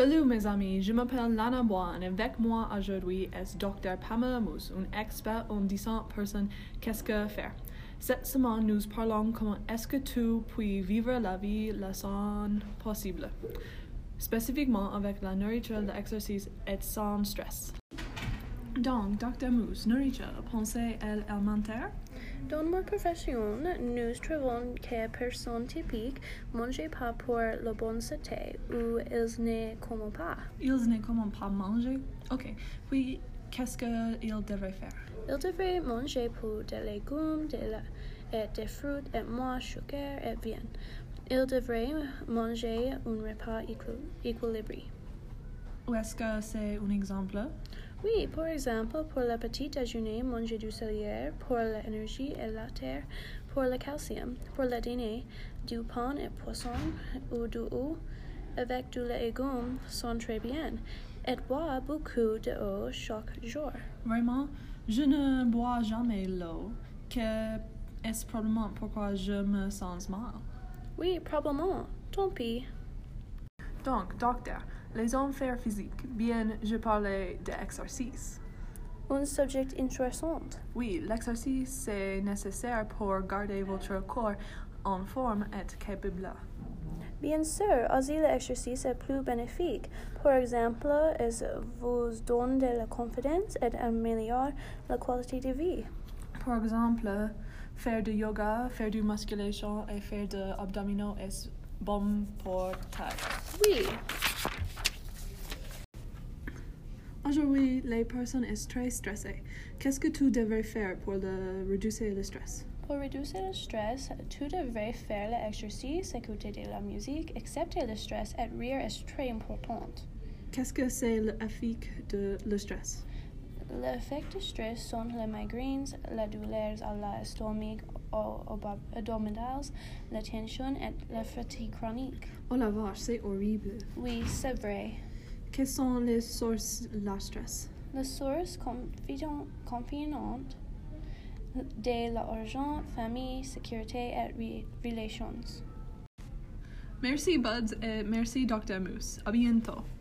Salut mes amis, je m'appelle Lana Bois et avec moi aujourd'hui est Dr Pamela Mousse, un expert en 10 personnes qu'est-ce que faire. Cette semaine, nous parlons comment est-ce que tu peux vivre la vie la saine possible, spécifiquement avec la nourriture, l'exercice et sans stress. Donc, Dr Mousse, nourriture, pensée alimentaire? Dans ma profession, nous trouvons que personnes typiques mangent pas pour la bonne santé ou ils ne comment pas. Ils ne comment pas manger? Ok. Puis, qu'est-ce qu'ils devraient faire? Ils devraient manger pour des légumes, et des fruits et moins sucre et viande. Ils devraient manger un repas équilibré. Est-ce que c'est un exemple? Oui, par exemple, pour le petit déjeuner, manger du céleri, pour l'énergie et la terre, pour le calcium, pour le dîner, du pain et poisson ou du œuf avec du légumes sont très bien. Et boire beaucoup d'eau chaque jour. Vraiment, je ne bois jamais l'eau. Que est-ce probablement pourquoi je me sens mal? Oui, probablement. Tant pis. Donc, docteur, les affaires physiques, bien, je parlais d'exercice. Un sujet intéressant. Oui, l'exercice est nécessaire pour garder votre corps en forme et capable. Bien sûr, aussi l'exercice est plus bénéfique. Par exemple, il vous donne de la confiance et améliore la qualité de vie. Par exemple, faire du yoga, faire du musculation et faire de abdominaux est bon pour taille. Oui. Aujourd'hui, les personnes sont très stressées. Qu'est-ce que tu devrais faire pour réduire le stress? Pour réduire le stress, tu devrais faire l'exercice, écouter de la musique, accepter le stress et rire est très important. Qu'est-ce que c'est l'effet de le stress? L'effet du stress sont les migraines, la douleur à l'estomac ou abdominales, la tension et la fatigue chronique. Oh la vache, c'est horrible. Oui, c'est vrai. Quelles sont les sources de la stress? Les sources confiantes de l'argent, famille, sécurité et relations. Merci Buds et merci Dr Mousse. À bientôt.